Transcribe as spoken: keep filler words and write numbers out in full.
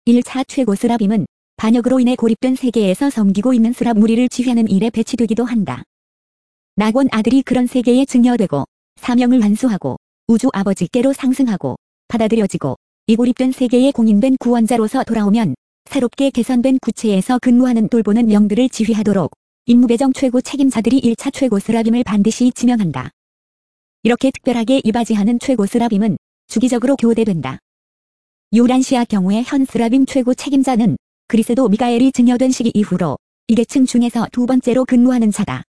일 차 최고 스라빔은 반역으로 인해 고립된 세계에서 섬기고 있는 스랍 무리를 지휘하는 일에 배치되기도 한다. 낙원 아들이 그런 세계에 증여되고 사명을 완수하고 우주 아버지께로 상승하고 받아들여지고 이 고립된 세계에 공인된 구원자로서 돌아오면 새롭게 개선된 구체에서 근무하는 돌보는 명들을 지휘하도록 임무배정 최고 책임자들이 일 차 최고 스라빔을 반드시 지명한다. 이렇게 특별하게 이바지하는 최고 스라빔은 주기적으로 교대된다. 요란시아 경우의 현 스라빔 최고 책임자는 그리스도 미가엘이 증여된 시기 이후로 이 계층 중에서 두 번째로 근무하는 자다.